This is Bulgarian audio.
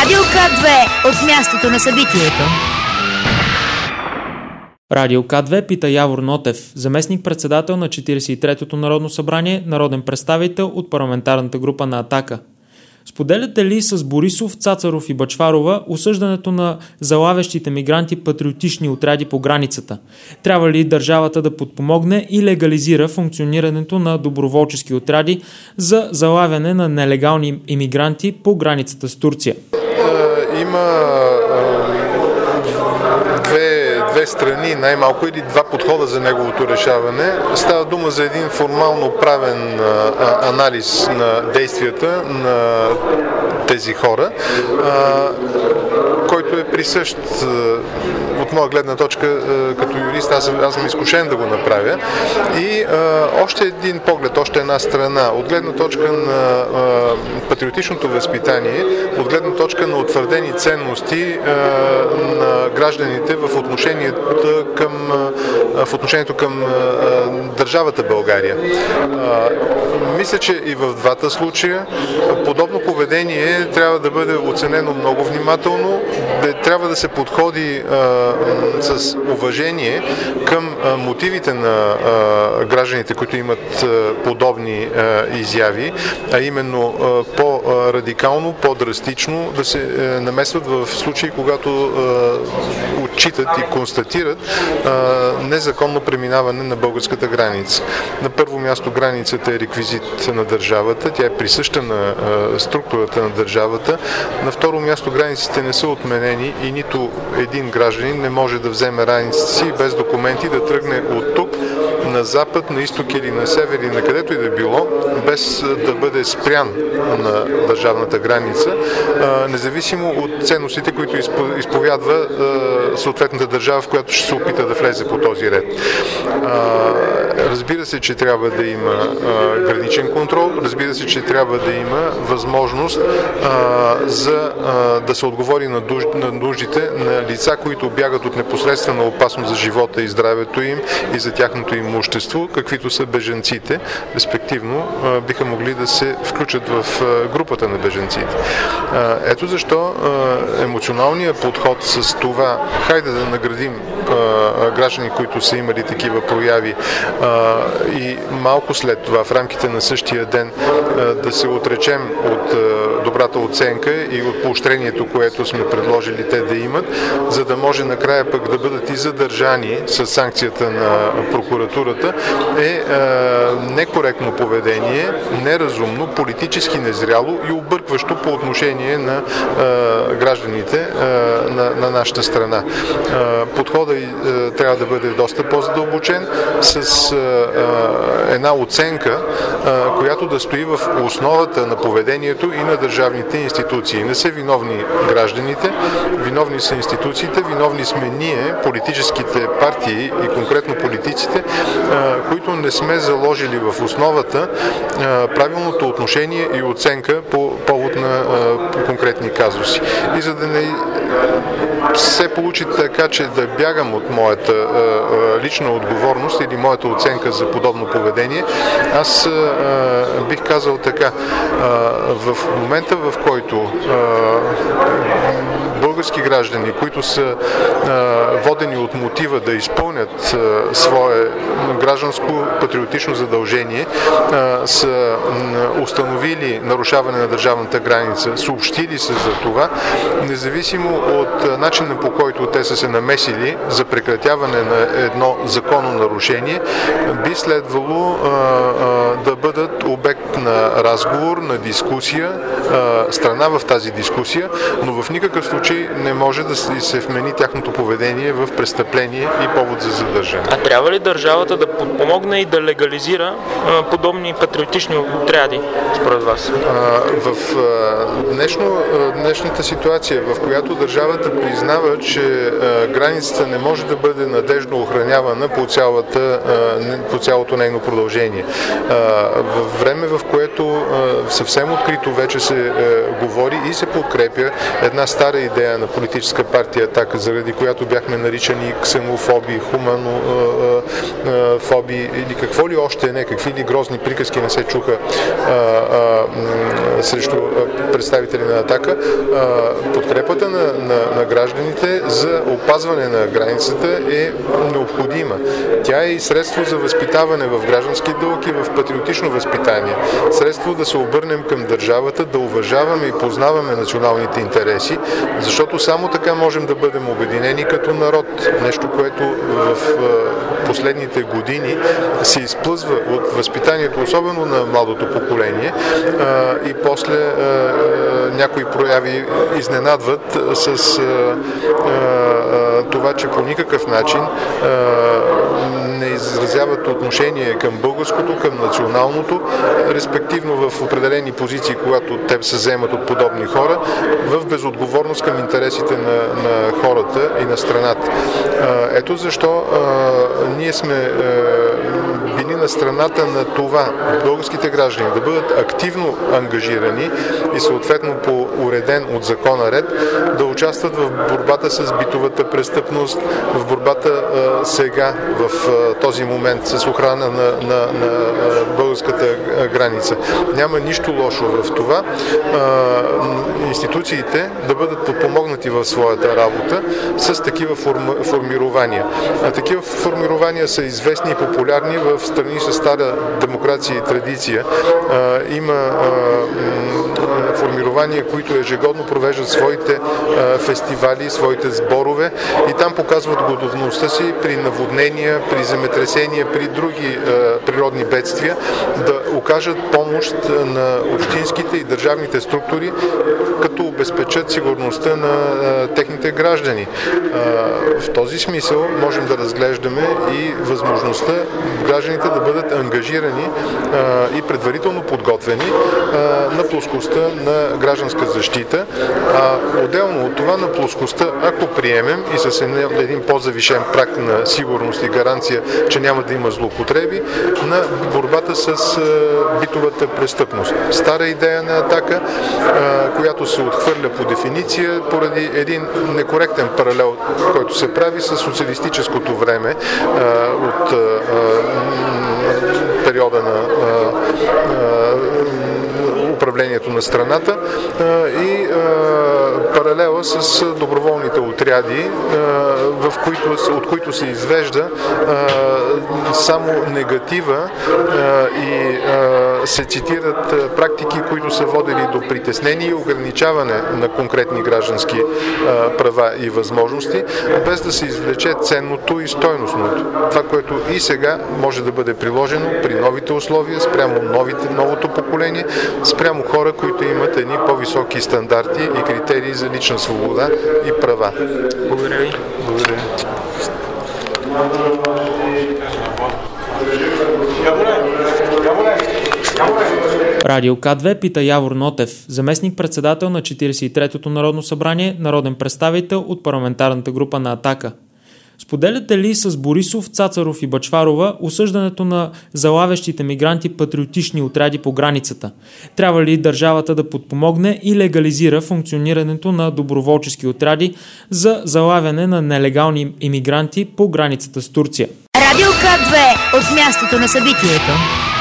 Радио К2 от мястото на събитието. Радио К2 пита Явор Нотев, заместник-председател на 43-то Народно събрание, народен представител от парламентарната група на Атака. Споделяте ли с Борисов, Цацаров и Бъчварова осъждането на залавящите мигранти патриотични отряди по границата? Трябва ли държавата да подпомогне и легализира функционирането на доброволчески отряди за залавяне на нелегални имигранти по границата с Турция? Има две страни, най-малко, или два подхода за неговото решаване. Става дума за един формално правен анализ на действията на тези хора, който е присъщ от моя гледна точка като юрист. Аз съм изкушен да го направя. И още един поглед, още една страна, от гледна точка на патриотичното възпитание, от гледна точка на утвърдени ценности на гражданите в отношението към държавата България. Мисля, че и в двата случая подобно поведение трябва да бъде оценено много внимателно, трябва да се подходи с уважение към мотивите на гражданите, които имат подобни изяви, а именно по-радикално, по-драстично да се намесват в случаи, когато отчитат и констатират незаконно преминаване на българската граница. На първо място границата е реквизит на държавата, тя е присъща на структурата на държавата. На второ място границите не са отменени и нито един гражданин не може да вземе границата си без документи да тръгне от тук на запад, на изток или на север или на където и да било, без да бъде спрян на държавната граница, независимо от ценностите, които изповядва съответната държава, в която ще се опита да влезе по този ред. Разбира се, че трябва да има граничен контрол, разбира се, че трябва да има възможност за да се отговори на нуждите на лица, които бягат от непосредствена опасност за живота и здравето им и за тяхното имущество, каквито са бежанците, респективно биха могли да се включат в групата на бежанците. Ето защо емоционалният подход с това, хайде да наградим граждани, които са имали такива прояви и малко след това, в рамките на същия ден, да се отречем от добрата оценка и от поощрението, което сме предложили те да имат, за да може накрая пък да бъдат и задържани с санкцията на прокуратурата, е некоректно поведение, неразумно, политически незряло и объркващо по отношение на гражданите на нашата страна. Подходът трябва да бъде доста по-задълбочен, с една оценка, която да стои в основата на поведението и на държавните институции. Не са виновни гражданите, виновни са институциите, виновни сме ние, политическите партии и конкретно политиците, които не сме заложили в основата правилното отношение и оценка по повод на конкретни казуси. И за да не се получи така, че да бягам от моята лична отговорност или моята оценка за подобно поведение, аз бих казал така. В момента, в който български граждани, които са водени от мотива да изпълнят свое гражданско патриотично задължение, са установили нарушаване на държавната граница, съобщили се за това, независимо от начина, по който те са се намесили за прекратяване на едно законно нарушение, би следвало да бъдат обект на разговор, на дискусия, страна в тази дискусия, но в никакъв случай не може да се вмени тяхното поведение в престъпление и повод за задържане. А трябва ли държавата да подпомогне и да легализира подобни патриотични отряди, според вас? В днешната ситуация, в която държавата признава, че границата не може да бъде надежно охранявана по цялото нейно продължение. В време, в което съвсем открито вече се говори и се подкрепя една стара идея на политическа партия „Атака“, заради която бяхме наричани ксенофоби, хуманофоби или какво ли още не, какви ли грозни приказки не се чуха срещу представители на „Атака“. Подкрепата на гражданите за опазване на границата е необходима. Тя е и средство за възпитаване в граждански дълг и в патриотично възпитание. Средство да се обърнем към държавата, да уважаваме и познаваме националните интереси, защото само така можем да бъдем обединени като народ. Нещо, което в последните години се изплъзва от възпитанието, особено на младото поколение, и после някои прояви изненадват с това, че по никакъв начин не изразяват отношение към българското, към националното, респективно в определени позиции, когато те се заемат от подобни хора, в безотговорност към интересите на хората и на страната. Ето защо ние сме били на страната на това българските граждани да бъдат активно ангажирани и съответно по уреден от закона ред да участват в борбата с битовата престъпност, в борбата сега, в този момент с охрана на българската граница. Няма нищо лошо в това институциите да бъдат подпомогнати в своята работа с такива формирования. Такива формирования са известни и популярни в страни с стара демокрация и традиция. Има формирования, които ежегодно провеждат своите фестивали, своите сборове и там показват готовността си при наводнения, при земетресения, при други природни бедствия да окажат помощ на общинските и държавните структури, като обезпечат сигурността на техните граждани. В този смисъл можем да разглеждаме и възможността гражданите да бъдат ангажирани и предварително подготвени на плоскостта на гражданска защита. Отделно от това на плоскостта, ако приемем и с един по-завишен праг на сигурност и гаранция, че няма да има злоупотреби, на борбата с битовата престъпност. Стара идея на „Атака“, която се отхвърля по дефиниция поради един некоректен паралел, който се прави с социалистическото време от периода на управлението на страната и паралела с доброволните отряди, от които се извежда само негатива и се цитират практики, които са водили до притеснение и ограничаване на конкретни граждански права и възможности, без да се извлече ценното и стойностното. Това, което и сега може да бъде приложено при новите условия, спрямо новото поколение, спрямо хора, които имат едни по-високи стандарти и критерии за лична свобода и права. Благодаря ви. Благодаря. Радио К2 пита Явор Нотев, заместник-председател на 43-то Народно събрание, народен представител от парламентарната група на „Атака“. Споделяте ли с Борисов, Цацаров и Бъчварова осъждането на залавящите мигранти патриотични отряди по границата? Трябва ли държавата да подпомогне и легализира функционирането на доброволчески отряди за залавяне на нелегални имигранти по границата с Турция? Радио К2 от мястото на събитието.